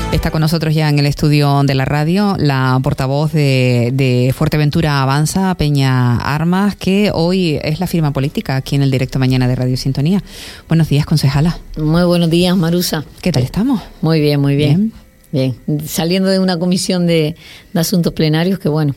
Está con nosotros ya en el estudio de la radio la portavoz de Fuerteventura Avanza, Peña Armas, que hoy es la firma política aquí en el Directo Mañana de Radio Sintonía. Buenos días, concejala. Muy buenos días, Marusa. ¿Qué tal estamos? Muy bien, muy bien. Bien. Saliendo de una comisión de asuntos plenarios que, bueno,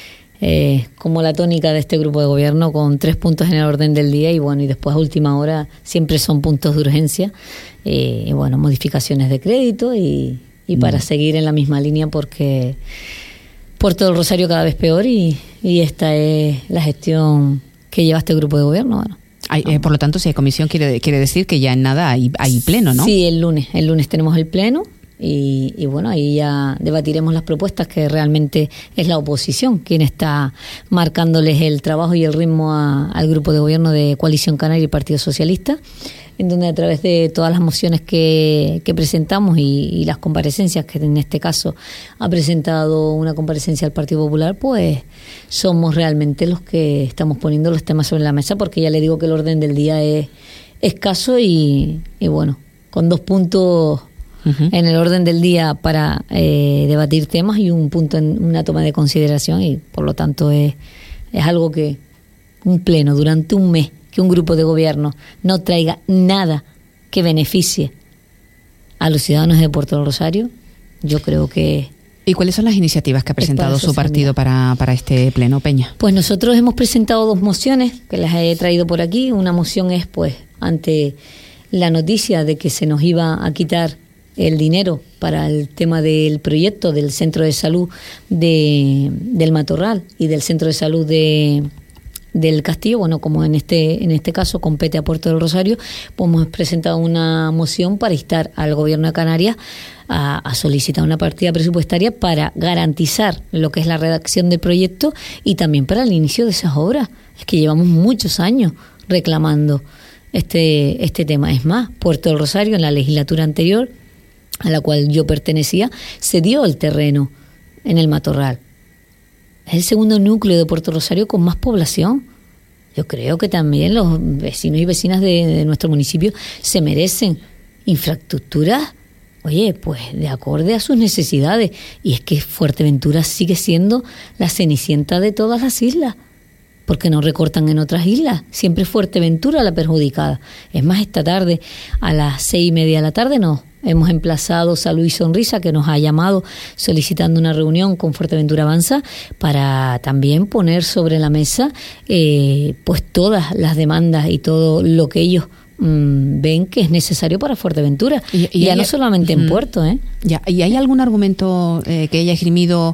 como la tónica de este grupo de gobierno, con 3 puntos en el orden del día y bueno, y después a última hora siempre son puntos de urgencia, y bueno, modificaciones de crédito y para seguir en la misma línea, porque Puerto del Rosario cada vez peor y esta es la gestión que lleva este grupo de gobierno. Bueno, por lo tanto, si hay comisión, quiere decir que ya en nada hay pleno, ¿no? Sí, el lunes tenemos el pleno. Y bueno, ahí ya debatiremos las propuestas, que realmente es la oposición quien está marcándoles el trabajo y el ritmo al grupo de gobierno de Coalición Canaria y Partido Socialista, en donde a través de todas las mociones que presentamos y las comparecencias, que en este caso ha presentado una comparecencia al Partido Popular, pues somos realmente los que estamos poniendo los temas sobre la mesa, porque ya le digo que el orden del día es escaso y bueno, con 2 puntos en el orden del día para debatir temas y un punto en una toma de consideración, y por lo tanto es algo que un pleno durante un mes, que un grupo de gobierno no traiga nada que beneficie a los ciudadanos de Puerto del Rosario, yo creo que... ¿Y cuáles son las iniciativas que ha presentado su partido para este pleno, Peña? Pues nosotros hemos presentado 2 mociones que las he traído por aquí. Una moción es pues ante la noticia de que se nos iba a quitar el dinero para el tema del proyecto del centro de salud del Matorral y del centro de salud del Castillo. Bueno, como en este caso compete a Puerto del Rosario, pues hemos presentado una moción para instar al Gobierno de Canarias a solicitar una partida presupuestaria para garantizar lo que es la redacción del proyecto y también para el inicio de esas obras. Es que llevamos muchos años reclamando este tema. Es más, Puerto del Rosario en la legislatura anterior, a la cual yo pertenecía, se dio el terreno en el Matorral. Es el segundo núcleo de Puerto Rosario con más población. Yo creo que también los vecinos y vecinas de nuestro municipio se merecen infraestructuras, oye, pues de acorde a sus necesidades. Y es que Fuerteventura sigue siendo la cenicienta de todas las islas, porque no recortan en otras islas. Siempre es Fuerteventura la perjudicada. Es más, esta tarde a las 6:30 de la tarde hemos emplazado Salud y Sonrisa, que nos ha llamado solicitando una reunión con Fuerteventura Avanza para también poner sobre la mesa pues todas las demandas y todo lo que ellos ven que es necesario para Fuerteventura. Y ya no solamente en Puerto, ¿Y hay algún argumento que haya esgrimido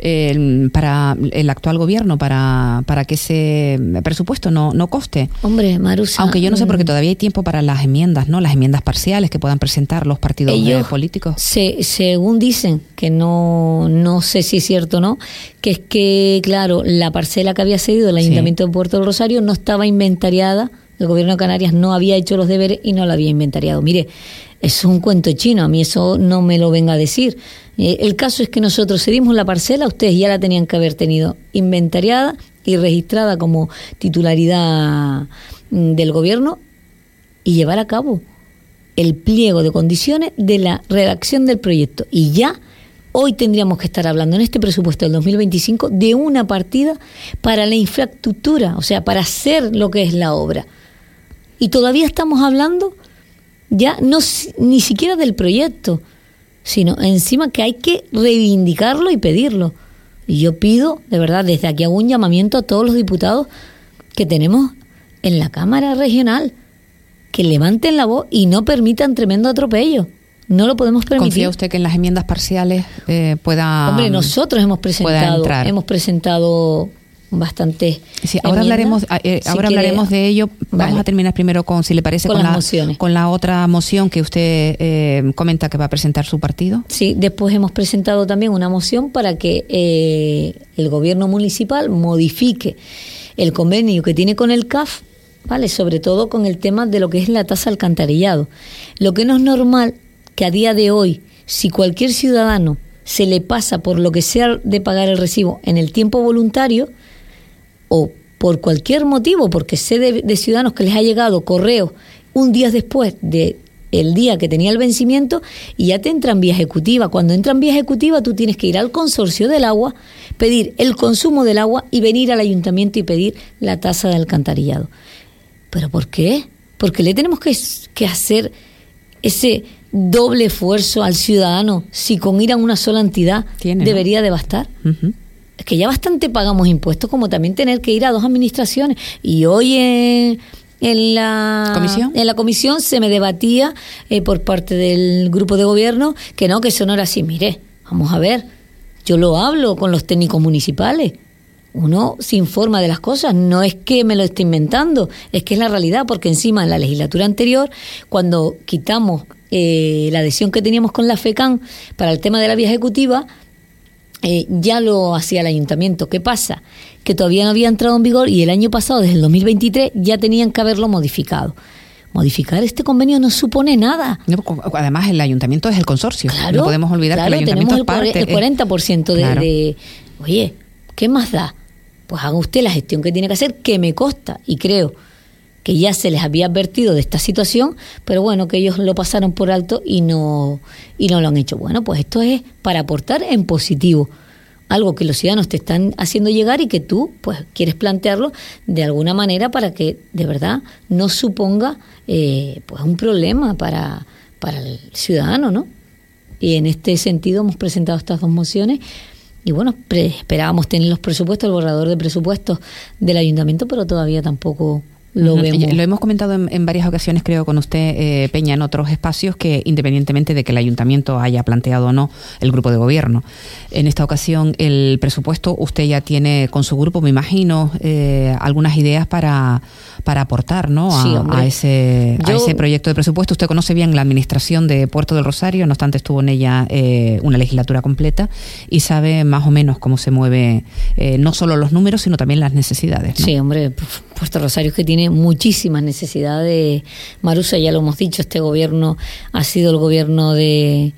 para el actual gobierno para que ese presupuesto no coste? Hombre, Marusa, aunque yo no sé, porque todavía hay tiempo para las enmiendas, ¿no? Las enmiendas parciales que puedan presentar los partidos políticos. Según dicen, que no sé si es cierto o no, que es que, claro, la parcela que había cedido el Ayuntamiento de Puerto del Rosario no estaba inventariada. El Gobierno de Canarias no había hecho los deberes y no la había inventariado. Mire, eso es un cuento chino, a mí eso no me lo venga a decir. El caso es que nosotros cedimos la parcela, ustedes ya la tenían que haber tenido inventariada y registrada como titularidad del Gobierno y llevar a cabo el pliego de condiciones de la redacción del proyecto. Y ya hoy tendríamos que estar hablando en este presupuesto del 2025 de una partida para la infraestructura, o sea, para hacer lo que es la obra. Y todavía estamos hablando ya ni siquiera del proyecto, sino encima que hay que reivindicarlo y pedirlo. Y yo pido, de verdad, desde aquí hago un llamamiento a todos los diputados que tenemos en la Cámara Regional, que levanten la voz y no permitan tremendo atropello. No lo podemos permitir. ¿Confía usted que en las enmiendas parciales pueda? Hombre, nosotros hemos presentado bastantes. Sí, ahora hablaremos de ello. Vamos a terminar primero con, si le parece, con la otra moción que usted comenta que va a presentar su partido. Sí, después hemos presentado también una moción para que el gobierno municipal modifique el convenio que tiene con el CAF, ¿vale? Sobre todo con el tema de lo que es la tasa alcantarillado. Lo que no es normal que a día de hoy, si cualquier ciudadano se le pasa por lo que sea de pagar el recibo en el tiempo voluntario o por cualquier motivo, porque sé de ciudadanos que les ha llegado correo un día después de el día que tenía el vencimiento y ya te entra en vía ejecutiva. Cuando entra en vía ejecutiva tú tienes que ir al consorcio del agua, pedir el consumo del agua y venir al ayuntamiento y pedir la tasa de alcantarillado. ¿Pero por qué? Porque le tenemos que hacer ese doble esfuerzo al ciudadano si con ir a una sola entidad debería de bastar. Uh-huh. Es que ya bastante pagamos impuestos como también tener que ir a 2 administraciones. Y hoy en la comisión se me debatía por parte del grupo de gobierno que no, que eso no era así. Mire, vamos a ver, yo lo hablo con los técnicos municipales. Uno se informa de las cosas, no es que me lo esté inventando, es que es la realidad, porque encima en la legislatura anterior, cuando quitamos la adhesión que teníamos con la FECAN para el tema de la vía ejecutiva, ya lo hacía el ayuntamiento. ¿Qué pasa? Que todavía no había entrado en vigor y el año pasado, desde el 2023, ya tenían que haberlo modificado. Modificar este convenio no supone nada. No, además, el ayuntamiento es el consorcio. Claro, no podemos olvidar que el ayuntamiento es parte. El 40% de... Oye, ¿qué más da? Pues haga usted la gestión que tiene que hacer, que me consta, y creo que ya se les había advertido de esta situación, pero bueno, que ellos lo pasaron por alto y no lo han hecho. Bueno, pues esto es para aportar en positivo, algo que los ciudadanos te están haciendo llegar y que tú pues quieres plantearlo de alguna manera para que de verdad no suponga pues un problema para el ciudadano, ¿no? Y en este sentido hemos presentado estas 2 mociones. Y bueno, esperábamos tener los presupuestos, el borrador de presupuestos del ayuntamiento, pero todavía tampoco lo vemos. Lo hemos comentado en varias ocasiones, creo, con usted, Peña, en otros espacios, que independientemente de que el ayuntamiento haya planteado o no el grupo de gobierno, en esta ocasión el presupuesto, usted ya tiene con su grupo, me imagino, algunas ideas para aportar, ¿no? A ese proyecto de presupuesto. Usted conoce bien la administración de Puerto del Rosario, no obstante estuvo en ella una legislatura completa y sabe más o menos cómo se mueve no solo los números, sino también las necesidades, ¿no? Sí, hombre, Puerto Rosario es que tiene muchísimas necesidades. Marusa, ya lo hemos dicho, este gobierno ha sido el gobierno de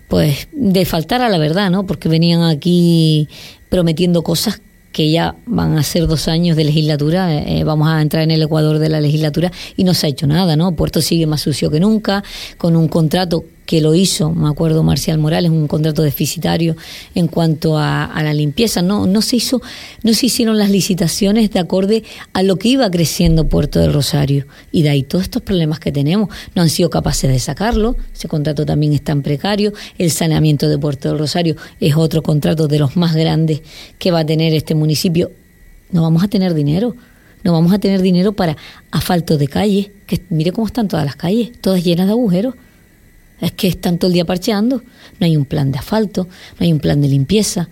faltar a la verdad, ¿no? Porque venían aquí prometiendo cosas que ya van a ser 2 años de legislatura, vamos a entrar en el ecuador de la legislatura y no se ha hecho nada, ¿no? Puerto sigue más sucio que nunca, con un contrato que lo hizo, me acuerdo, Marcial Morales, un contrato deficitario en cuanto a la limpieza. No se hicieron las licitaciones de acorde a lo que iba creciendo Puerto del Rosario. Y de ahí todos estos problemas que tenemos, no han sido capaces de sacarlo. Ese contrato también es tan precario. El saneamiento de Puerto del Rosario es otro contrato de los más grandes que va a tener este municipio. No vamos a tener dinero. No vamos a tener dinero para asfalto de calles, que mire cómo están todas las calles, todas llenas de agujeros. Es que están todo el día parcheando. No hay un plan de asfalto, no hay un plan de limpieza,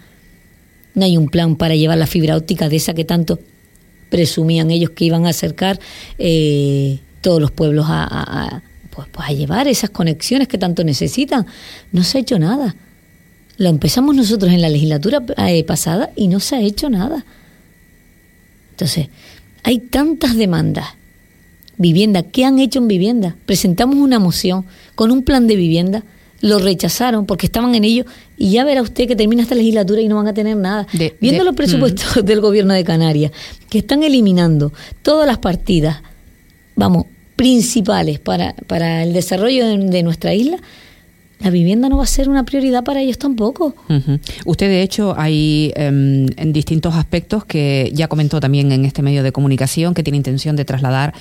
no hay un plan para llevar la fibra óptica de esa que tanto presumían ellos que iban a acercar todos los pueblos a llevar esas conexiones que tanto necesitan. No se ha hecho nada. Lo empezamos nosotros en la legislatura pasada y no se ha hecho nada. Entonces, hay tantas demandas. Vivienda, ¿qué han hecho en vivienda? Presentamos una moción con un plan de vivienda, lo rechazaron porque estaban en ello y ya verá usted que termina esta legislatura y no van a tener nada. Viendo los presupuestos del gobierno de Canarias, que están eliminando todas las partidas, principales para el desarrollo de nuestra isla, la vivienda no va a ser una prioridad para ellos tampoco. Uh-huh. Usted, de hecho, hay en distintos aspectos que ya comentó también en este medio de comunicación que tiene intención de trasladar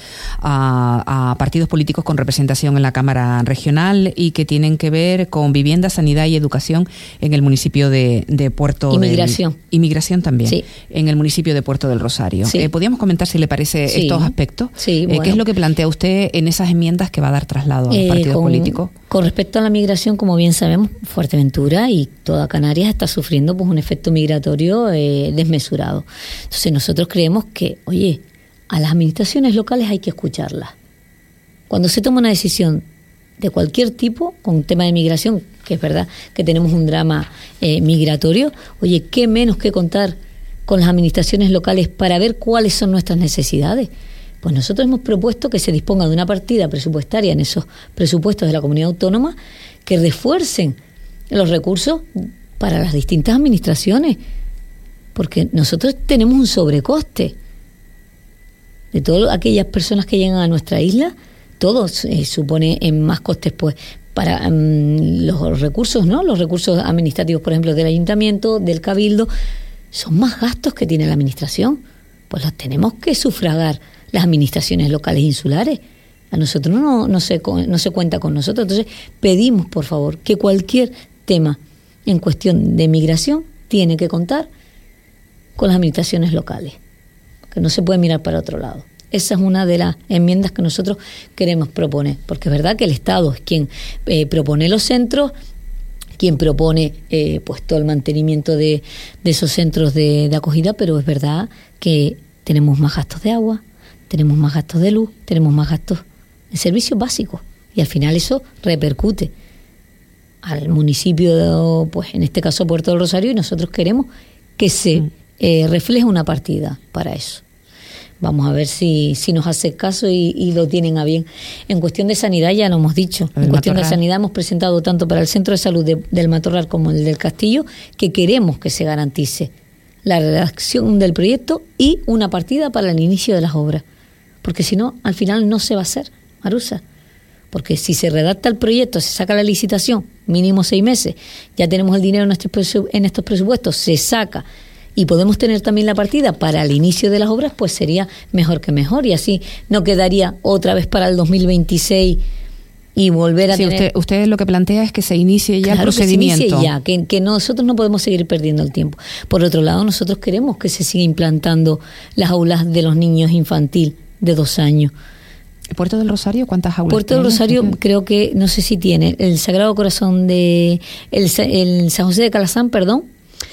a partidos políticos con representación en la Cámara Regional y que tienen que ver con vivienda, sanidad y educación en el municipio de Puerto Inmigración. Inmigración también, sí. En el municipio de Puerto del Rosario. Sí. ¿Podríamos comentar si le parece estos aspectos? Sí, bueno. ¿Qué es lo que plantea usted en esas enmiendas que va a dar traslado a los partidos políticos? Con respecto a la migración, como bien sabemos, Fuerteventura y toda Canarias está sufriendo un efecto migratorio desmesurado. Entonces nosotros creemos que, oye, a las administraciones locales hay que escucharlas. Cuando se toma una decisión de cualquier tipo, con un tema de migración, que es verdad que tenemos un drama migratorio, oye, qué menos que contar con las administraciones locales para ver cuáles son nuestras necesidades. Pues nosotros hemos propuesto que se disponga de una partida presupuestaria en esos presupuestos de la comunidad autónoma que refuercen los recursos para las distintas administraciones, porque nosotros tenemos un sobrecoste de todas aquellas personas que llegan a nuestra isla. todo supone en más costes, pues, para los recursos, ¿no? Los recursos administrativos, por ejemplo, del ayuntamiento, del cabildo, son más gastos que tiene la administración. Pues los tenemos que sufragar las administraciones locales insulares. A nosotros no se cuenta con nosotros. Entonces pedimos, por favor, que cualquier tema en cuestión de migración tiene que contar con las administraciones locales, que no se puede mirar para otro lado. Esa es una de las enmiendas que nosotros queremos proponer, porque es verdad que el Estado es quien propone los centros, quien propone pues todo el mantenimiento de esos centros de acogida, pero es verdad que tenemos más gastos de agua, tenemos más gastos de luz, tenemos más gastos en servicios básicos, y al final eso repercute al municipio, pues en este caso Puerto del Rosario, y nosotros queremos que se refleje una partida para eso. Vamos a ver si nos hace caso y lo tienen a bien. En cuestión de sanidad ya lo hemos dicho. En cuestión de sanidad hemos presentado tanto para el centro de salud del Matorral como el del Castillo que queremos que se garantice la redacción del proyecto y una partida para el inicio de las obras. Porque si no, al final no se va a hacer, Marusa. Porque si se redacta el proyecto, se saca la licitación, mínimo 6 meses, ya tenemos el dinero en estos presupuestos, se saca y podemos tener también la partida para el inicio de las obras, pues sería mejor que mejor, y así no quedaría otra vez para el 2026 y volver a tener... Usted lo que plantea es que se inicie ya el procedimiento. Que se inicie ya, que nosotros no podemos seguir perdiendo el tiempo. Por otro lado, nosotros queremos que se siga implantando las aulas de los niños infantil de 2 años. ¿Puerto del Rosario cuántas aulas Puerto del Rosario creo que, no sé si tiene, el Sagrado Corazón de... el San José de Calazán, perdón,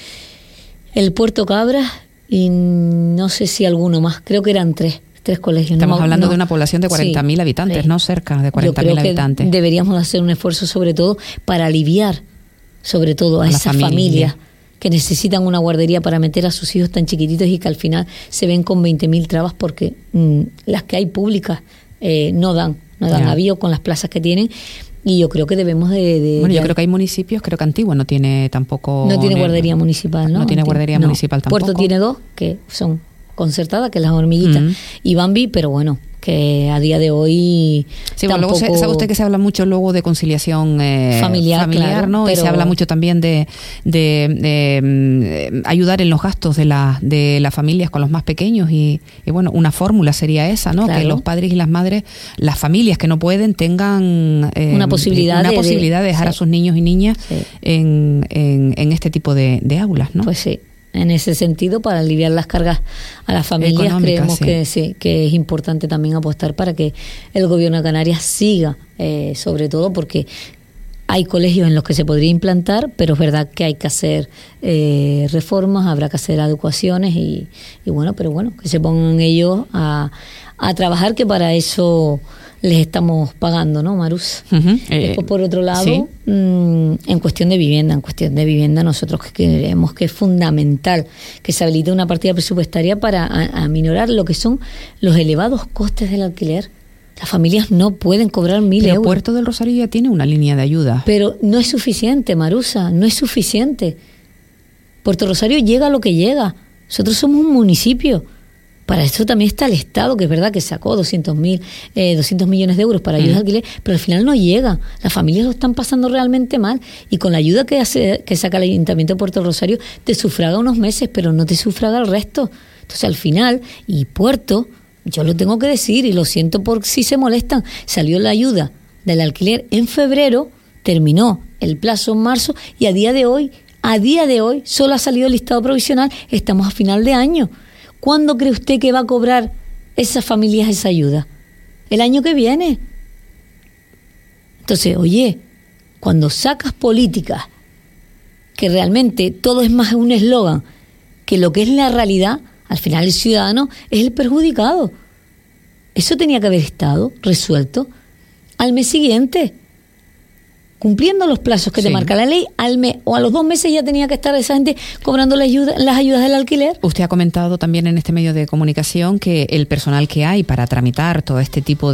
el Puerto Cabras y no sé si alguno más, creo que eran 3 colegios. Estamos hablando de una población de 40.000 habitantes, ¿no? Cerca de 40.000 habitantes. Que deberíamos hacer un esfuerzo sobre todo para aliviar, sobre todo a esas familias que necesitan una guardería para meter a sus hijos tan chiquititos y que al final se ven con 20.000 trabas porque las que hay públicas no dan avío con las plazas que tienen. Y yo creo que debemos yo creo que hay municipios, creo que Antigua no tiene tampoco... No tiene guardería municipal, ¿no? No tiene guardería municipal tampoco. Puerto tiene 2, que son concertadas, que es Las Hormiguitas y Bambi, pero bueno, que a día de hoy sí, tampoco... Bueno, luego sabe usted que se habla mucho luego de conciliación familiar, claro, ¿no? Pero... Y se habla mucho también de ayudar en los gastos de las familias con los más pequeños y bueno, una fórmula sería esa, ¿no? Claro. Que los padres y las madres, las familias que no pueden tengan una posibilidad de dejar a sus niños y niñas en este tipo de aulas, ¿no? Pues sí. En ese sentido, para aliviar las cargas a las familias, creemos que es importante también apostar para que el gobierno de Canarias siga, sobre todo porque hay colegios en los que se podría implantar, pero es verdad que hay que hacer reformas, habrá que hacer adecuaciones y bueno, pero bueno, que se pongan ellos a trabajar, que para eso les estamos pagando, ¿no, Marus? Después, por otro lado, en cuestión de vivienda nosotros creemos que es fundamental que se habilite una partida presupuestaria para aminorar lo que son los elevados costes del alquiler. Las familias no pueden cobrar 1.000 euros. Puerto del Rosario ya tiene una línea de ayuda. Pero no es suficiente, Marusa, no es suficiente. Puerto Rosario llega a lo que llega. Nosotros somos un municipio. Para eso también está el Estado, que es verdad que sacó 200 millones de euros para ayuda al alquiler, pero al final no llega. Las familias lo están pasando realmente mal y con la ayuda que saca el Ayuntamiento de Puerto Rosario te sufraga unos meses, pero no te sufraga el resto. Entonces al final, y Puerto, yo lo tengo que decir y lo siento por si se molestan, salió la ayuda del alquiler en febrero, terminó el plazo en marzo y a día de hoy solo ha salido el listado provisional, estamos a final de año. ¿Cuándo cree usted que va a cobrar esas familias esa ayuda? El año que viene. Entonces, oye, cuando sacas políticas que realmente todo es más un eslogan que lo que es la realidad, al final el ciudadano es el perjudicado. Eso tenía que haber estado resuelto al mes siguiente, cumpliendo los plazos que te marca la ley, al mes o a los 2 meses ya tenía que estar esa gente cobrando las ayudas del alquiler. Usted ha comentado también en este medio de comunicación que el personal que hay para tramitar todo este tipo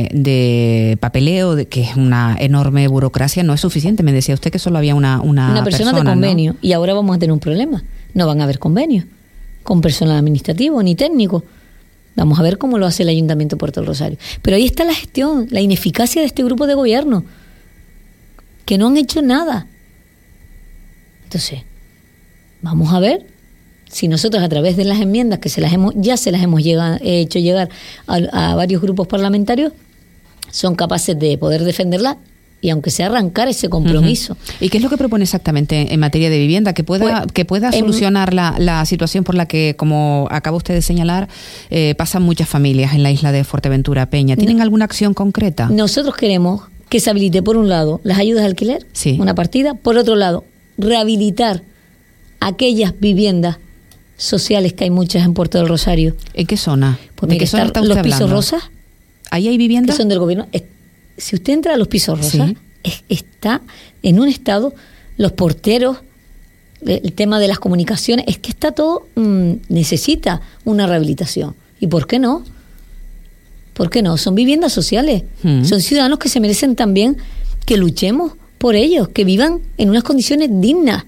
de papeleo, que es una enorme burocracia, no es suficiente. Me decía usted que solo había una persona de convenio, ¿no? Y ahora vamos a tener un problema. No van a haber convenios con personal administrativo ni técnico. Vamos a ver cómo lo hace el Ayuntamiento de Puerto del Rosario. Pero ahí está la gestión, la ineficacia de este grupo de gobierno, que no han hecho nada. Entonces, vamos a ver si nosotros a través de las enmiendas que se las hemos hecho llegar a varios grupos parlamentarios, son capaces de poder defenderla y aunque sea arrancar ese compromiso. ¿Y qué es lo que propone exactamente en materia de vivienda? Que pueda solucionar la situación por la que, como acaba usted de señalar, pasan muchas familias en la isla de Fuerteventura, Peña. ¿Tienen alguna acción concreta? Nosotros queremos que se habilite, por un lado, las ayudas de alquiler, una partida. Por otro lado, rehabilitar aquellas viviendas sociales, que hay muchas en Puerto del Rosario. ¿En qué zona? Pues ¿De qué zona está usted los pisos hablando? rosas. ¿Ahí hay viviendas? Que son del gobierno. Si usted entra a los pisos rosas, está en un estado, los porteros, el tema de las comunicaciones, es que está todo, necesita una rehabilitación. ¿Y por qué no? ¿Por qué no? Son viviendas sociales. Son ciudadanos que se merecen también que luchemos por ellos, que vivan en unas condiciones dignas.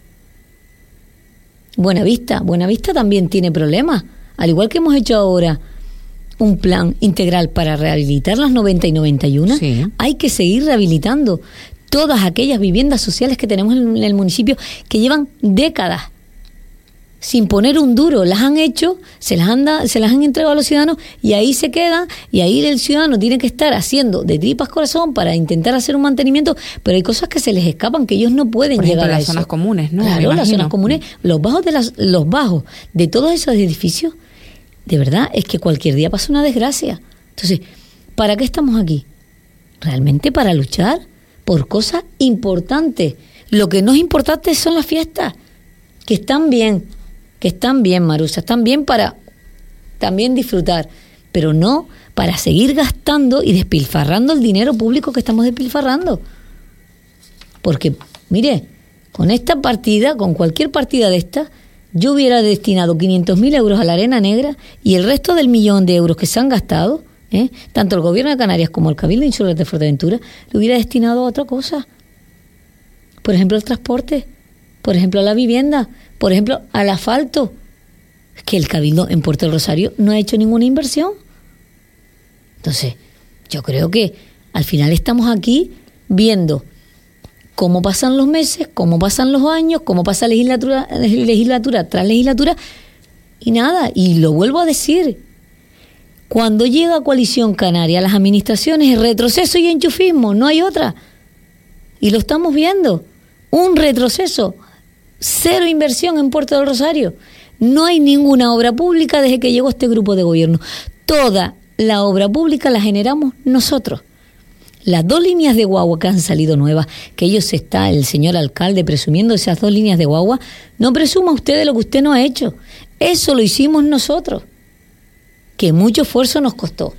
Buenavista también tiene problemas. Al igual que hemos hecho ahora un plan integral para rehabilitar las 90 y 91, hay que seguir rehabilitando todas aquellas viviendas sociales que tenemos en el municipio, que llevan décadas sin poner un duro. Las han hecho, se las han entregado a los ciudadanos y ahí se quedan, y ahí el ciudadano tiene que estar haciendo de tripas corazón para intentar hacer un mantenimiento, pero hay cosas que se les escapan, que ellos no pueden llegar a eso. Las zonas comunes, ¿no? Claro, las zonas comunes, los bajos de todos esos edificios. De verdad, es que cualquier día pasa una desgracia. Entonces, ¿para qué estamos aquí? Realmente para luchar por cosas importantes. Lo que no es importante son las fiestas, que están bien, Marusa, están bien para también disfrutar, pero no para seguir gastando y despilfarrando el dinero público que estamos despilfarrando. Porque, mire, con esta partida, con cualquier partida de estas, yo hubiera destinado 500.000 euros a la Arena Negra y el resto del 1.000.000 de euros que se han gastado, tanto el Gobierno de Canarias como el Cabildo Insular de Fuerteventura, lo hubiera destinado a otra cosa. Por ejemplo, al transporte, por ejemplo, a la vivienda, por ejemplo, al asfalto. Es que el Cabildo en Puerto del Rosario no ha hecho ninguna inversión. Entonces, yo creo que al final estamos aquí viendo cómo pasan los meses, cómo pasan los años, cómo pasa legislatura tras legislatura, y nada, y lo vuelvo a decir, cuando llega Coalición Canaria a las administraciones es retroceso y enchufismo, no hay otra, y lo estamos viendo, un retroceso, cero inversión en Puerto del Rosario, no hay ninguna obra pública desde que llegó este grupo de gobierno, toda la obra pública la generamos nosotros. Las 2 líneas de guagua que han salido nuevas, que el señor alcalde presumiendo esas 2 líneas de guagua, no presuma usted de lo que usted no ha hecho. Eso lo hicimos nosotros, que mucho esfuerzo nos costó.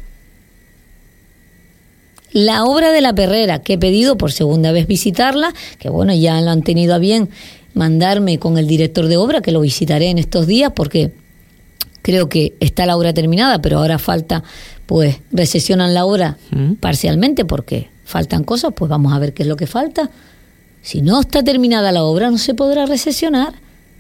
La obra de la Perrera, que he pedido por segunda vez visitarla, que bueno, ya lo han tenido a bien mandarme con el director de obra, que lo visitaré en estos días, porque creo que está la obra terminada, pero ahora falta, pues recesionan la obra parcialmente porque faltan cosas, pues vamos a ver qué es lo que falta. Si no está terminada la obra, no se podrá recesionar.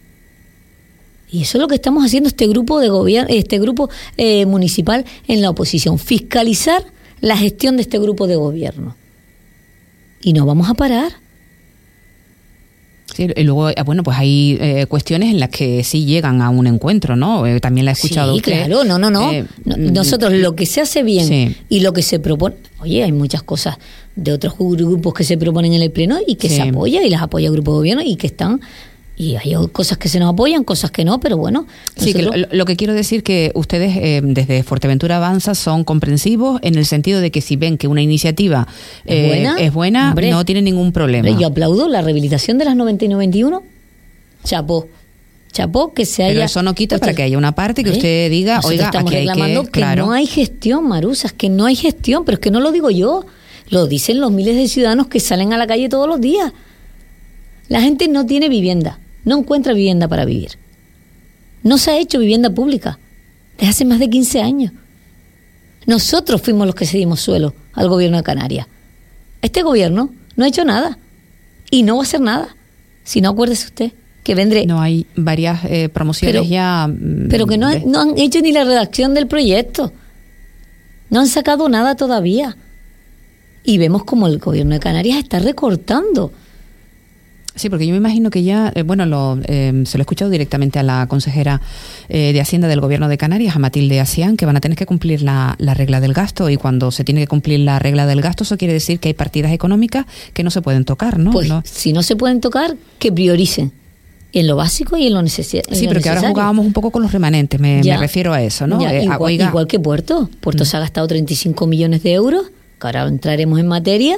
Y eso es lo que estamos haciendo este grupo de gobierno, este grupo municipal en la oposición, fiscalizar la gestión de este grupo de gobierno. Y no vamos a parar. Sí, y luego, bueno, pues hay cuestiones en las que sí llegan a un encuentro, ¿no? También la he escuchado usted. Claro, no. Nosotros lo que se hace bien y lo que se propone... Oye, hay muchas cosas de otros grupos que se proponen en el Pleno y que se apoya y las apoya el grupo de gobierno y que están... Y hay cosas que se nos apoyan, cosas que no, pero bueno. Sí, que lo que quiero decir que ustedes desde Fuerteventura Avanza son comprensivos en el sentido de que si ven que una iniciativa es buena, hombre, no tienen ningún problema. Hombre, yo aplaudo la rehabilitación de las 90 y 91. Chapó que se haya... Pero eso no quita para que haya una parte que usted diga, nosotros oiga, estamos aquí hay reclamando que no hay gestión, Marusa, es que no hay gestión, pero es que no lo digo yo, lo dicen los miles de ciudadanos que salen a la calle todos los días. La gente no tiene vivienda, no encuentra vivienda para vivir. No se ha hecho vivienda pública desde hace más de 15 años. Nosotros fuimos los que cedimos suelo al gobierno de Canarias. Este gobierno no ha hecho nada y no va a hacer nada. Si no, acuérdese usted, que vendré. No, hay varias promociones pero que no han hecho ni la redacción del proyecto. No han sacado nada todavía. Y vemos como el gobierno de Canarias está recortando. Sí, porque yo me imagino que ya, se lo he escuchado directamente a la consejera de Hacienda del Gobierno de Canarias, a Matilde Asián, que van a tener que cumplir la regla del gasto, y cuando se tiene que cumplir la regla del gasto, eso quiere decir que hay partidas económicas que no se pueden tocar, ¿no? Pues ¿no? Si no se pueden tocar, que prioricen en lo básico y en lo necesario. Sí, pero que ahora jugábamos un poco con los remanentes, me refiero a eso, ¿no? Igual que Puerto. Puerto se ha gastado 35 millones de euros, que ahora entraremos en materia,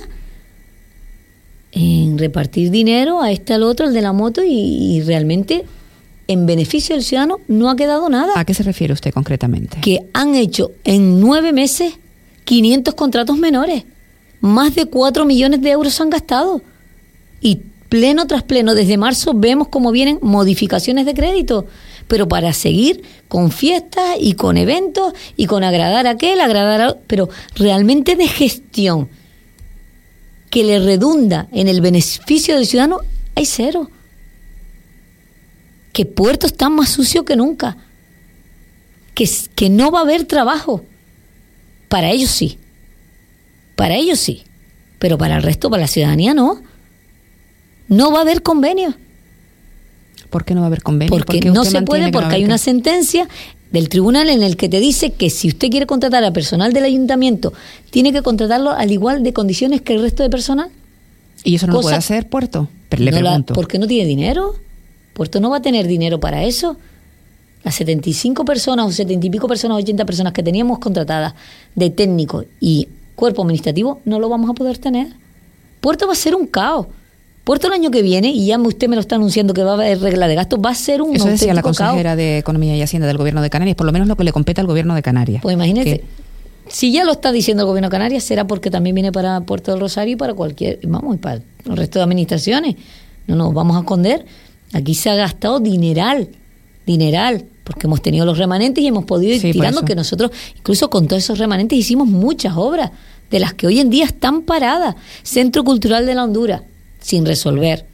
en repartir dinero a este, al otro, el de la moto, y realmente en beneficio del ciudadano no ha quedado nada. ¿A qué se refiere usted concretamente? Que han hecho en 9 meses 500 contratos menores. Más de 4 millones de euros se han gastado. Y pleno tras pleno, desde marzo vemos cómo vienen modificaciones de crédito, pero para seguir con fiestas y con eventos y con agradar a aquel, pero realmente de gestión que le redunda en el beneficio del ciudadano, hay cero. Que Puerto está más sucio que nunca. Que no va a haber trabajo. Para ellos sí. Para ellos sí. Pero para el resto, para la ciudadanía, no. No va a haber convenio. ¿Por qué no va a haber convenio? Porque no se puede, porque hay una sentencia del tribunal en el que te dice que si usted quiere contratar a personal del ayuntamiento, tiene que contratarlo al igual de condiciones que el resto de personal. ¿Y eso no lo puede hacer Puerto? Pero le pregunto. ¿Por qué no tiene dinero? Puerto no va a tener dinero para eso. Las 75 personas o 70 y pico personas, 80 personas que teníamos contratadas de técnico y cuerpo administrativo, no lo vamos a poder tener. Puerto va a ser un caos. Puerto el año que viene, y ya usted me lo está anunciando que va a haber regla de gasto, va a ser un auténtico caos. Eso decía la consejera caos de Economía y Hacienda del Gobierno de Canarias, por lo menos lo que le compete al Gobierno de Canarias. Pues imagínese, si ya lo está diciendo el Gobierno de Canarias, será porque también viene para Puerto del Rosario y para y para el resto de administraciones. No nos vamos a esconder. Aquí se ha gastado dineral, porque hemos tenido los remanentes y hemos podido ir tirando, que nosotros, incluso con todos esos remanentes, hicimos muchas obras, de las que hoy en día están paradas. Centro Cultural de la Honduras, sin resolver.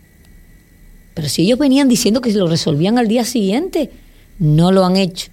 Pero si ellos venían diciendo que lo resolvían al día siguiente, no lo han hecho.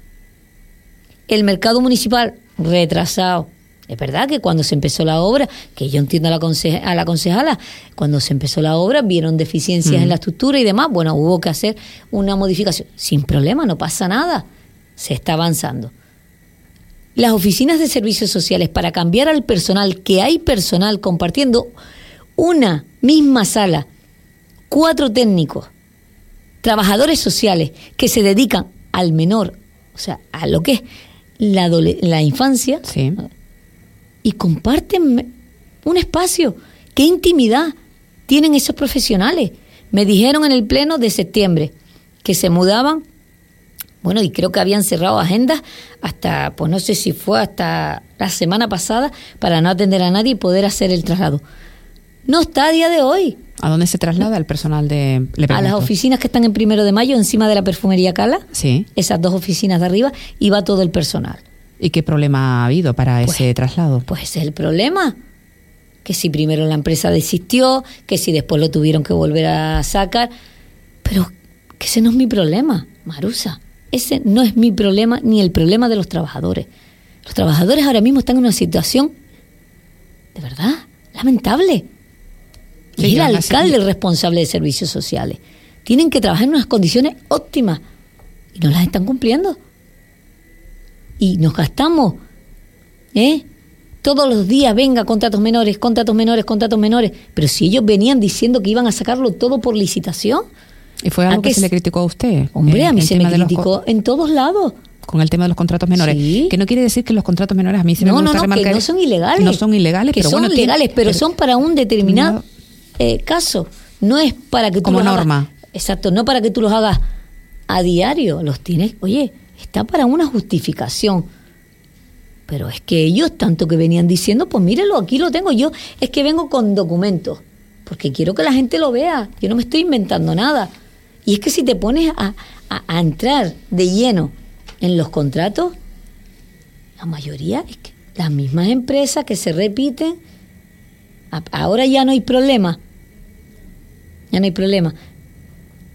El mercado municipal, retrasado. Es verdad que cuando se empezó la obra, que yo entiendo a la concejala, cuando se empezó la obra vieron deficiencias en la estructura y demás, bueno, hubo que hacer una modificación. Sin problema, no pasa nada, se está avanzando. Las oficinas de servicios sociales, para cambiar al personal, que hay personal compartiendo una misma sala, 4 técnicos, trabajadores sociales que se dedican al menor, o sea, a lo que es la infancia, sí, y comparten un espacio. ¿Qué intimidad tienen esos profesionales? Me dijeron en el pleno de septiembre que se mudaban, bueno, y creo que habían cerrado agendas hasta, pues no sé si fue hasta la semana pasada, para no atender a nadie y poder hacer el traslado. No está a día de hoy. ¿A dónde se traslada el personal a las oficinas que están en 1 de Mayo, encima de la perfumería Cala. Sí. Esas 2 oficinas de arriba, y va todo el personal. ¿Y qué problema ha habido para ese traslado? Pues ese es el problema. Que si primero la empresa desistió, que si después lo tuvieron que volver a sacar. Pero que ese no es mi problema, Marusa. Ese no es mi problema, ni el problema de los trabajadores. Los trabajadores ahora mismo están en una situación, de verdad, lamentable. Y es el alcalde el responsable de servicios sociales. Tienen que trabajar en unas condiciones óptimas y no las están cumpliendo. Y nos gastamos, todos los días, venga, contratos menores. Pero si ellos venían diciendo que iban a sacarlo todo por licitación. ¿Y fue algo que se le criticó a usted? Hombre, a mí se me criticó en todos lados. Con el tema de los contratos menores. Sí. Que no quiere decir que los contratos menores, a mí se me gusta remarcar. Que no son ilegales. No son ilegales, que pero son bueno, legales, pero son para un determinado caso. No es para que tú como los norma. Hagas. Exacto, no para que tú los hagas a diario. Los tienes, oye, está para una justificación. Pero es que ellos, tanto que venían diciendo, pues mírelo, aquí lo tengo yo. Es que vengo con documentos, porque quiero que la gente lo vea. Yo no me estoy inventando nada. Y es que si te pones a entrar de lleno en los contratos, la mayoría es que las mismas empresas que se repiten. Ahora ya no hay problema.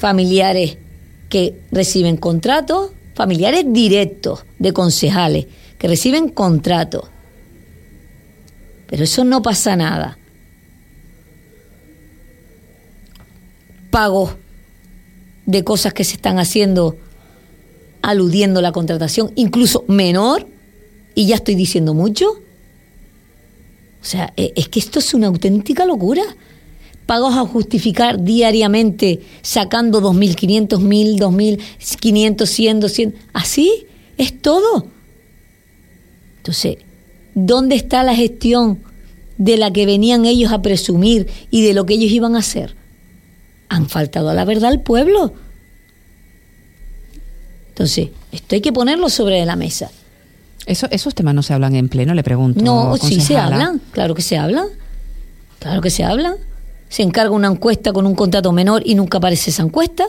familiares que reciben contratos, familiares directos de concejales que reciben contratos. Pero eso no pasa nada. Pagos de cosas que se están haciendo aludiendo a la contratación, incluso menor, y ya estoy diciendo mucho. O sea, es que esto es una auténtica locura. Pagos a justificar diariamente, sacando 2.500, 1.000, 2.500, 100, 200. Así es todo. Entonces, ¿dónde está la gestión de la que venían ellos a presumir y de lo que ellos iban a hacer? Han faltado a la verdad al pueblo. Entonces, esto hay que ponerlo sobre la mesa. ¿Esos temas no se hablan en pleno, le pregunto? No, concejala. Sí se hablan, claro que se hablan. Claro que se hablan. Se encarga una encuesta con un contrato menor y nunca aparece esa encuesta.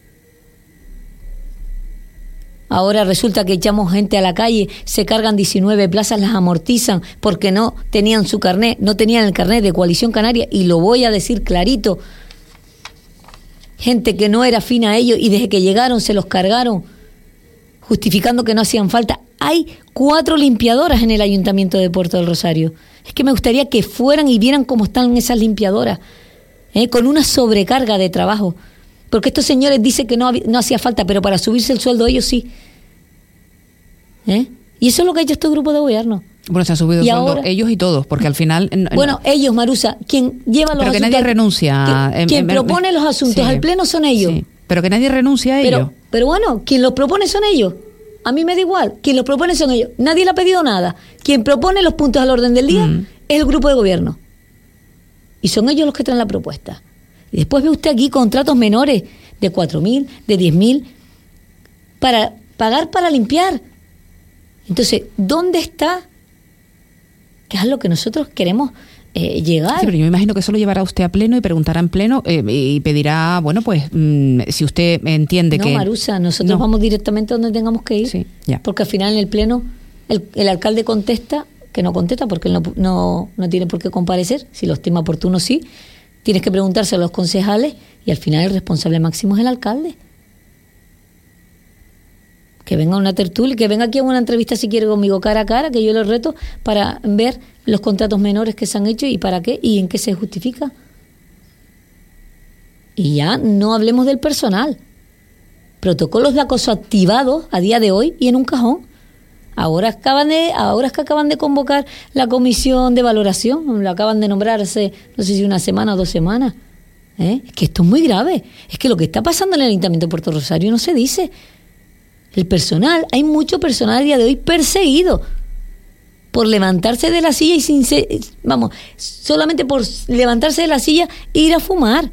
Ahora resulta que echamos gente a la calle, se cargan 19 plazas, las amortizan porque no tenían su carnet, no tenían el carnet de Coalición Canaria, y lo voy a decir clarito. Gente que no era afín a ellos y desde que llegaron se los cargaron, justificando que no hacían falta. Hay 4 limpiadoras en el Ayuntamiento de Puerto del Rosario. Es que me gustaría que fueran y vieran cómo están esas limpiadoras, con una sobrecarga de trabajo. Porque estos señores dicen que no hacía falta, pero para subirse el sueldo ellos sí. Y eso es lo que ha hecho este grupo de gobierno. Bueno, se han subido el sueldo ahora, ellos y todos, porque al final... Bueno, ellos, Marusa, quien lleva los pero asuntos... Pero que nadie renuncia. Quien propone los asuntos al Pleno son ellos. Sí, pero que nadie renuncia a ellos. Pero bueno, quien los propone son ellos. A mí me da igual. Quien los propone son ellos. Nadie le ha pedido nada. Quien propone los puntos al orden del día es el grupo de gobierno. Y son ellos los que traen la propuesta. Y después ve usted aquí contratos menores de 4.000, de 10.000, para pagar para limpiar. Entonces, ¿dónde está? Que es lo que nosotros queremos llegar. Sí, pero yo me imagino que eso lo llevará usted a pleno y preguntará en pleno y pedirá, bueno, pues, si usted entiende que... No, Marusa, nosotros vamos directamente donde tengamos que ir. Sí, ya. Porque al final en el pleno el alcalde contesta, que no contesta porque él no tiene por qué comparecer. Si lo estima oportuno, sí. Tienes que preguntarse a los concejales y al final el responsable máximo es el alcalde. Que venga a una tertulia, que venga aquí a una entrevista si quiere conmigo cara a cara, que yo lo reto para ver los contratos menores que se han hecho y para qué y en qué se justifica. Y ya no hablemos del personal. Protocolos de acoso activados a día de hoy y en un cajón. Ahora es que acaban de convocar la comisión de valoración, lo acaban de nombrar hace, no sé si una semana o 2 semanas. Es que esto es muy grave. Es que lo que está pasando en el Ayuntamiento de Puerto Rosario no se dice. El personal, hay mucho personal a día de hoy perseguido por levantarse de la silla y solamente por levantarse de la silla e ir a fumar.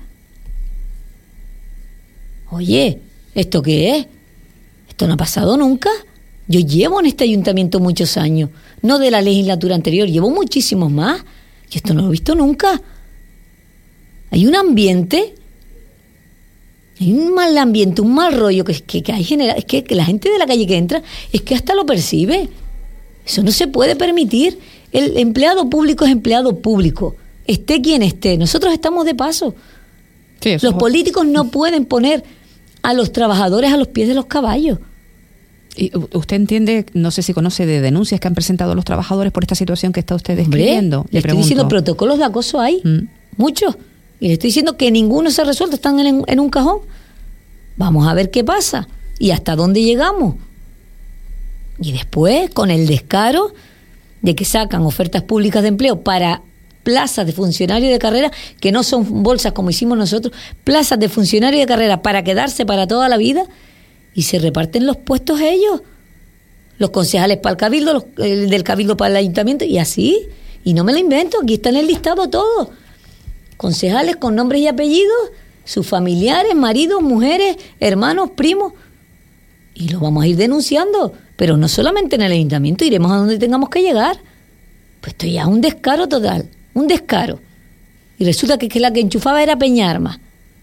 Oye, ¿esto qué es? Esto no ha pasado nunca. Yo llevo en este ayuntamiento muchos años, no de la legislatura anterior, llevo muchísimos más, y esto no lo he visto nunca. Hay un ambiente, hay un mal ambiente, un mal rollo que hay generado. Es que la gente de la calle que entra, es que hasta lo percibe. Eso no se puede permitir. El empleado público es empleado público, esté quien esté. Nosotros estamos de paso. Sí, los políticos no pueden poner a los trabajadores a los pies de los caballos. ¿Y usted entiende, no sé si conoce de denuncias que han presentado los trabajadores por esta situación que está usted describiendo? Le estoy diciendo, protocolos de acoso hay, muchos. Y le estoy diciendo que ninguno se ha resuelto, están en un cajón. Vamos a ver qué pasa y hasta dónde llegamos. Y después, con el descaro de que sacan ofertas públicas de empleo para plazas de funcionarios de carrera, que no son bolsas como hicimos nosotros, plazas de funcionarios de carrera para quedarse para toda la vida, y se reparten los puestos ellos. Los concejales para el cabildo, del cabildo para el ayuntamiento, y así. Y no me lo invento, aquí está en el listado todo. Concejales con nombres y apellidos, sus familiares, maridos, mujeres, hermanos, primos. Y lo vamos a ir denunciando. Pero no solamente en el ayuntamiento, iremos a donde tengamos que llegar. Pues esto ya es un descaro total, un descaro. Y resulta que la que enchufaba era Peñarma.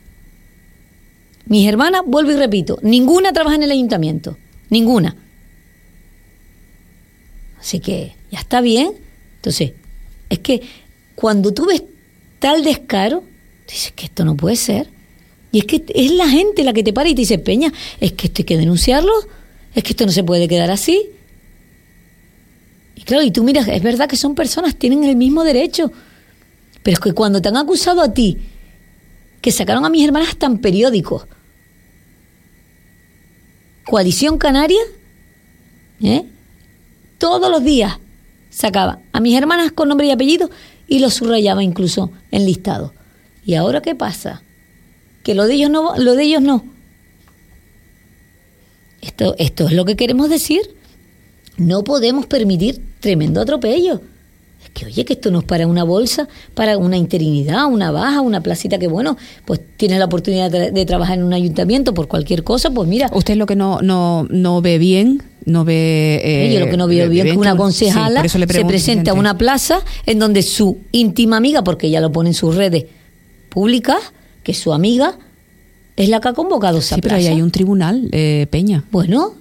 Mis hermanas, vuelvo y repito, ninguna trabaja en el ayuntamiento, ninguna. Así que ya está bien. Entonces, es que cuando tú ves tal descaro, dices que esto no puede ser. Y es que es la gente la que te para y te dice, Peña, es que esto hay que denunciarlo, es que esto no se puede quedar así. Y claro, y tú miras, es verdad que son personas, tienen el mismo derecho. Pero es que cuando te han acusado a ti, que sacaron a mis hermanas hasta en periódicos, Coalición Canaria, todos los días sacaba a mis hermanas con nombre y apellido y los subrayaba incluso en listado. ¿Y ahora qué pasa? Que lo de ellos no. Esto es lo que queremos decir. No podemos permitir tremendo atropello. Es que, oye, que esto no es para una bolsa, para una interinidad, una baja, una placita que, bueno, pues tienes la oportunidad de trabajar en un ayuntamiento por cualquier cosa, pues mira. ¿Usted lo que no ve bien? No ve... yo lo que no veo bien es que una concejala se presenta a una plaza en donde su íntima amiga, porque ella lo pone en sus redes públicas, que su amiga es la que ha convocado esa plaza. Pero ahí hay un tribunal, Peña. Bueno,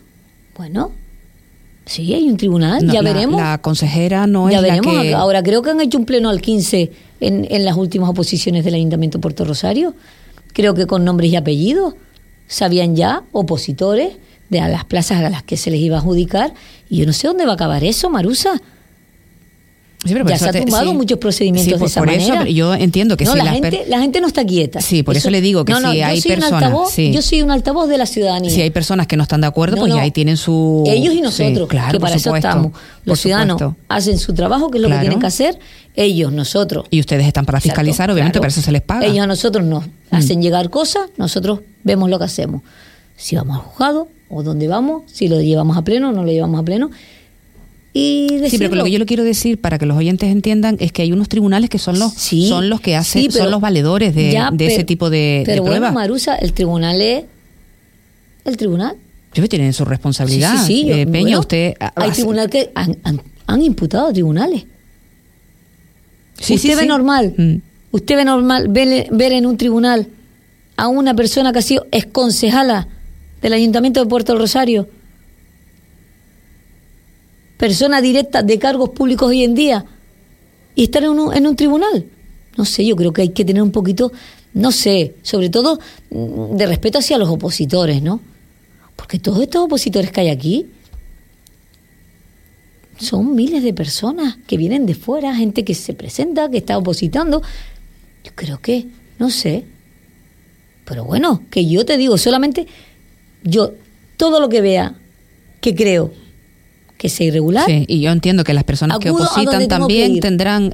sí, hay un tribunal, ya veremos. La consejera no es la que... Ahora creo que han hecho un pleno al 15 en las últimas oposiciones del Ayuntamiento de Puerto Rosario. Creo que con nombres y apellidos. Sabían ya opositores de a las plazas a las que se les iba a adjudicar. Y yo no sé dónde va a acabar eso, Marusa. Sí, ya se ha tumbado muchos procedimientos de esa manera. Eso, yo entiendo que la gente no está quieta. Sí, por eso le digo que si hay personas... Yo soy un altavoz de la ciudadanía. Si hay personas que no están de acuerdo, pues ya ahí tienen su... Ellos y nosotros, que para eso estamos. Los ciudadanos hacen su trabajo, que es lo que tienen que hacer. Ellos, nosotros. Y ustedes están para fiscalizar, obviamente, para eso se les paga. Ellos a nosotros nos hacen llegar cosas, nosotros vemos lo que hacemos. Si vamos al juzgado o dónde vamos, si lo llevamos a pleno o no lo llevamos a pleno. Y sí, pero lo que yo le quiero decir para que los oyentes entiendan es que hay unos tribunales que son los que hacen, son los valedores de ese tipo de pero pruebas. Bueno, Marusa, el tribunal es el tribunal. Sí, tienen su responsabilidad. Sí, Peña, usted hay tribunales que han imputado a tribunales. Usted ve normal ver en un tribunal a una persona que ha sido exconcejala del Ayuntamiento de Puerto Rosario, persona directa de cargos públicos hoy en día, y estar en un tribunal. No sé, yo creo que hay que tener un poquito, no sé, sobre todo de respeto hacia los opositores, ¿no? Porque todos estos opositores que hay aquí son miles de personas que vienen de fuera, gente que se presenta, que está opositando. Yo creo que, no sé, pero bueno, que yo te digo, solamente yo, todo lo que vea, que creo que sea irregular. Sí, y yo entiendo que las personas que opositan también tendrán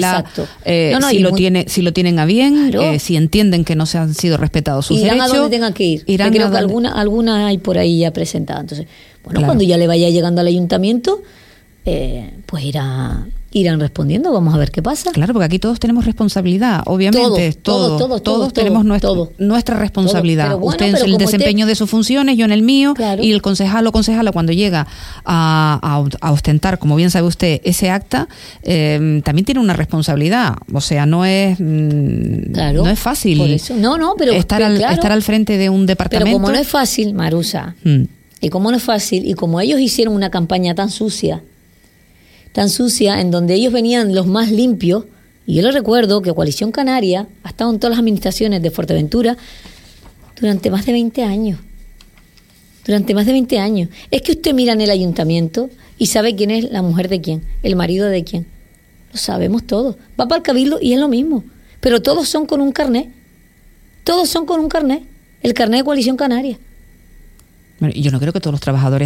si lo tienen a bien, si entienden que no se han sido respetados sus derechos. Irán a donde tengan que ir. Creo que alguna hay por ahí ya presentada. Entonces, cuando ya le vaya llegando al ayuntamiento, pues irán respondiendo. Vamos a ver qué pasa. Claro, porque aquí todos tenemos responsabilidad, obviamente. Todos tenemos nuestra responsabilidad. Usted en el desempeño de sus funciones, yo en el mío, y el concejal o concejala cuando llega a ostentar, como bien sabe usted, ese acta, también tiene una responsabilidad. O sea, no es fácil. Por eso. Pero estar al frente de un departamento. Pero como no es fácil, Marusa, y como no es fácil, y como ellos hicieron una campaña tan sucia, en donde ellos venían los más limpios, y yo les recuerdo que Coalición Canaria ha estado en todas las administraciones de Fuerteventura durante más de 20 años. Es que usted mira en el ayuntamiento y sabe quién es la mujer de quién, el marido de quién. Lo sabemos todos. Va para el cabildo y es lo mismo. Pero todos son con un carnet. El carnet de Coalición Canaria. Bueno, yo no creo que todos los trabajadores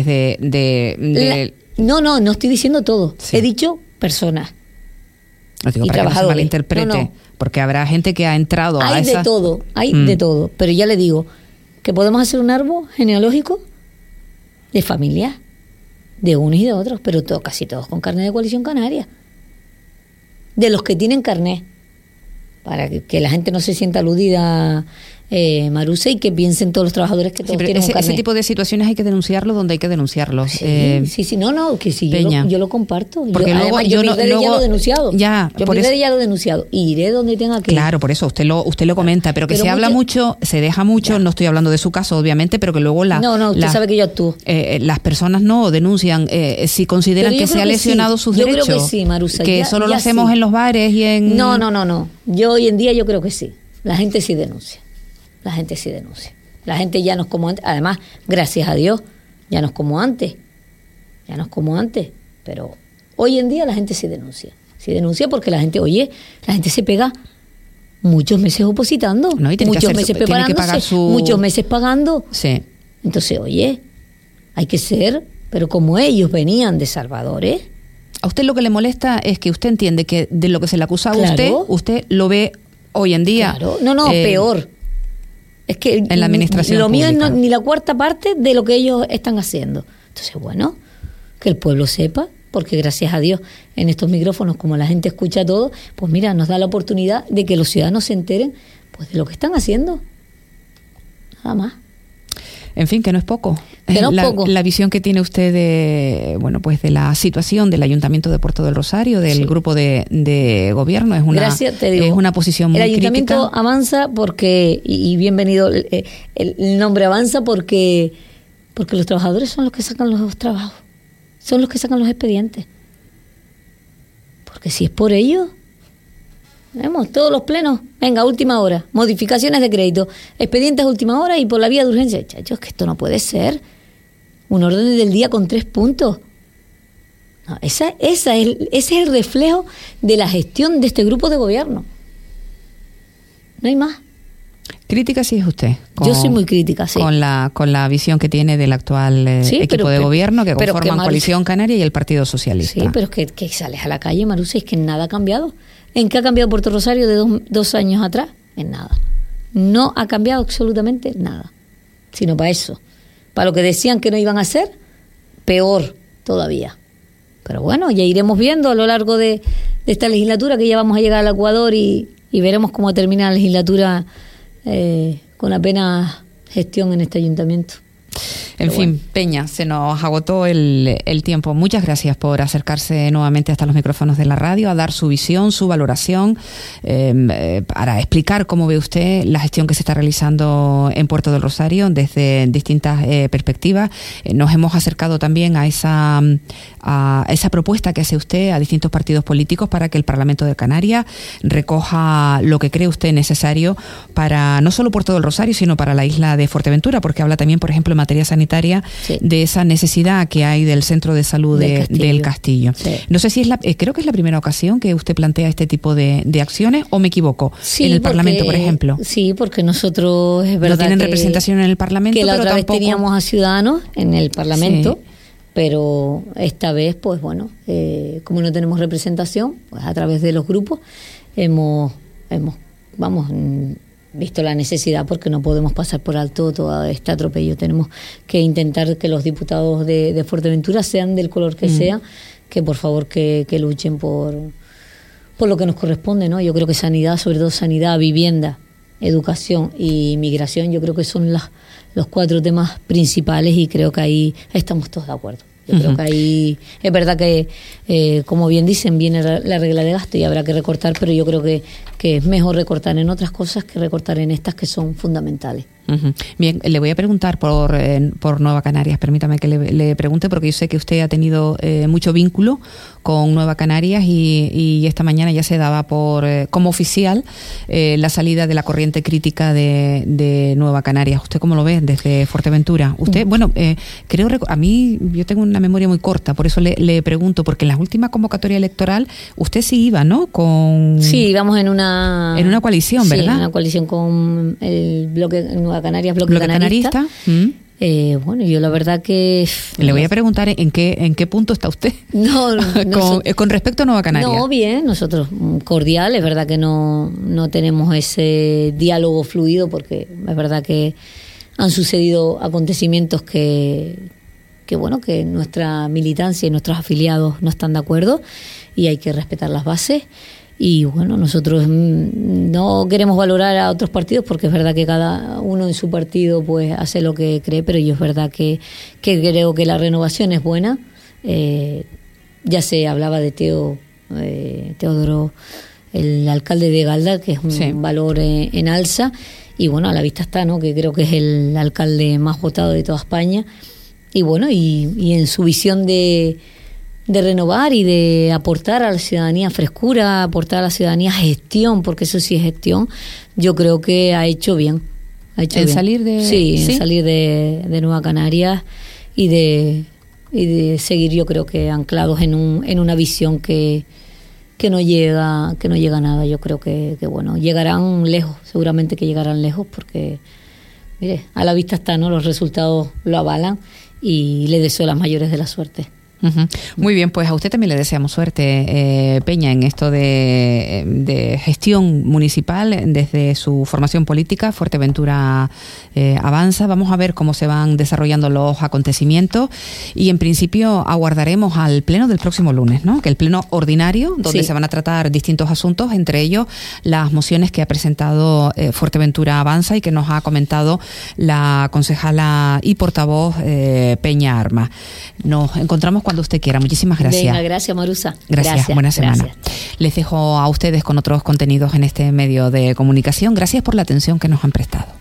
No estoy diciendo todo. Sí. He dicho personas. Lo digo y para trabajadores. Que no se malinterprete, porque habrá gente que ha entrado a esa... Hay de todo. Pero ya le digo que podemos hacer un árbol genealógico de familias, de unos y de otros, pero casi todos con carnet de Coalición Canaria. De los que tienen carnet, para que la gente no se sienta aludida, Marusa, y que piensen todos los trabajadores que todos tienen un carnet. Ese tipo de situaciones hay que denunciarlos donde hay que denunciarlos. Yo lo comparto. Porque yo ya lo he denunciado. Ya lo he denunciado. Y iré donde tenga que ir. Claro, por eso usted lo comenta, pero que se habla mucho, se deja mucho, no estoy hablando de su caso, obviamente, pero que luego usted sabe que yo actúo. Las personas no denuncian si consideran que se ha lesionado sus derechos. Yo creo que sí, Marusa. Que solo lo hacemos en los bares y en... No. Yo hoy en día yo creo que sí. La gente sí denuncia. la gente sí denuncia. La gente ya no es como antes. Además, gracias a Dios, ya no es como antes. Pero hoy en día la gente sí denuncia. Sí denuncia porque la gente se pega muchos meses opositando, no, y muchos meses preparándose, muchos meses pagando. Sí. Entonces, hay que ser, pero como ellos venían de salvadores. A usted lo que le molesta es que usted entiende que de lo que se le acusaba a usted lo ve hoy en día. Claro. No, peor. Es que en la administración lo mío pública. Es ni la cuarta parte de lo que ellos están haciendo. Entonces, que el pueblo sepa, porque gracias a Dios en estos micrófonos, como la gente escucha todo, pues mira, nos da la oportunidad de que los ciudadanos se enteren pues de lo que están haciendo. Nada más. En fin, que no es poco. La visión que tiene usted de la situación del Ayuntamiento de Puerto del Rosario, del grupo de gobierno, es una posición muy crítica. El Ayuntamiento avanza porque, y bienvenido, el nombre avanza porque los trabajadores son los que sacan los trabajos, son los que sacan los expedientes. Porque si es por ellos, vemos todos los plenos, venga, última hora, modificaciones de crédito, expedientes a última hora y por la vía de urgencia. Chachos, que esto no puede ser. Un orden del día con 3 puntos. No, ese es el reflejo de la gestión de este grupo de gobierno. No hay más. Crítica sí es usted. Yo soy muy crítica, sí. Con la visión que tiene del actual equipo de gobierno que conforman Coalición Canaria y el Partido Socialista. Sí, pero es que sales a la calle, Marusa, es que nada ha cambiado. ¿En qué ha cambiado Puerto Rosario de 2 años atrás? En nada. No ha cambiado absolutamente nada. Sino para eso. Para lo que decían que no iban a hacer, peor todavía. Pero bueno, ya iremos viendo a lo largo de esta legislatura, que ya vamos a llegar al Ecuador y veremos cómo termina la legislatura con apenas gestión en este ayuntamiento. En fin, Peña, se nos agotó el tiempo. Muchas gracias por acercarse nuevamente hasta los micrófonos de la radio, a dar su visión, su valoración, para explicar cómo ve usted la gestión que se está realizando en Puerto del Rosario desde distintas perspectivas. Nos hemos acercado también a esa propuesta que hace usted a distintos partidos políticos para que el Parlamento de Canarias recoja lo que cree usted necesario para no solo Puerto del Rosario, sino para la isla de Fuerteventura, porque habla también, por ejemplo, en materia sanitaria, de esa necesidad que hay del centro de salud del Castillo. Sí. No sé si creo que es la primera ocasión que usted plantea este tipo de acciones, o me equivoco, en el Parlamento, por ejemplo. Sí, porque nosotros es verdad no tienen representación en el Parlamento, que la pero otra tampoco vez teníamos a Ciudadanos en el Parlamento. Sí. Pero esta vez, pues como no tenemos representación, pues a través de los grupos hemos visto la necesidad, porque no podemos pasar por alto todo este atropello. Tenemos que intentar que los diputados de Fuerteventura, sean del color que sea, que por favor que luchen por lo que nos corresponde, ¿no? Yo creo que sanidad, sobre todo sanidad, vivienda, educación y migración, yo creo que son los 4 temas principales, y creo que ahí estamos todos de acuerdo. Yo creo que ahí es verdad que, como bien dicen, viene la regla de gasto y habrá que recortar, pero yo creo que es mejor recortar en otras cosas que recortar en estas, que son fundamentales. Uh-huh. Bien, le voy a preguntar por Nueva Canarias. Permítame que le pregunte, porque yo sé que usted ha tenido mucho vínculo con Nueva Canarias y esta mañana ya se daba como oficial la salida de la corriente crítica de Nueva Canarias. ¿Usted cómo lo ve desde Fuerteventura? Usted, a mí, yo tengo una memoria muy corta, por eso le pregunto, porque en la última convocatoria electoral usted sí iba, ¿no? Sí, íbamos en una coalición, ¿verdad? Sí, en una coalición con el bloque Nueva Canarias, bloque canarista. Yo la verdad que... Le voy a preguntar en qué punto está usted con respecto a Nueva Canarias. No, bien, nosotros cordial, es verdad que no tenemos ese diálogo fluido, porque es verdad que han sucedido acontecimientos que nuestra militancia y nuestros afiliados no están de acuerdo, y hay que respetar las bases. Y nosotros no queremos valorar a otros partidos, porque es verdad que cada uno en su partido pues hace lo que cree, pero yo es verdad que creo que la renovación es buena. Ya se hablaba de Teodoro, el alcalde de Galda, que es un valor en alza, y a la vista está, ¿no?, que creo que es el alcalde más votado de toda España, y en su visión de renovar y de aportar a la ciudadanía frescura, aportar a la ciudadanía gestión, porque eso sí es gestión, yo creo que ha hecho bien. Ha hecho en bien. salir de... Sí, en salir de Nueva Canarias y de seguir, yo creo que anclados en una visión que no llega a nada. Yo creo que bueno, llegarán lejos, seguramente que llegarán lejos, porque mire, a la vista está, ¿no? Los resultados lo avalan, y le deseo las mayores de la suerte. Uh-huh. Muy bien, pues a usted también le deseamos suerte, Peña, en esto de gestión municipal desde su formación política. Fuerteventura avanza. Vamos a ver cómo se van desarrollando los acontecimientos y en principio aguardaremos al pleno del próximo lunes, ¿no? Que el pleno ordinario, donde se van a tratar distintos asuntos, entre ellos las mociones que ha presentado Fuerteventura Avanza y que nos ha comentado la concejala y portavoz Peña Armas. Nos encontramos cuando usted quiera. Muchísimas gracias. Venga, gracias, Marusa. Gracias. Buena semana. Gracias. Les dejo a ustedes con otros contenidos en este medio de comunicación. Gracias por la atención que nos han prestado.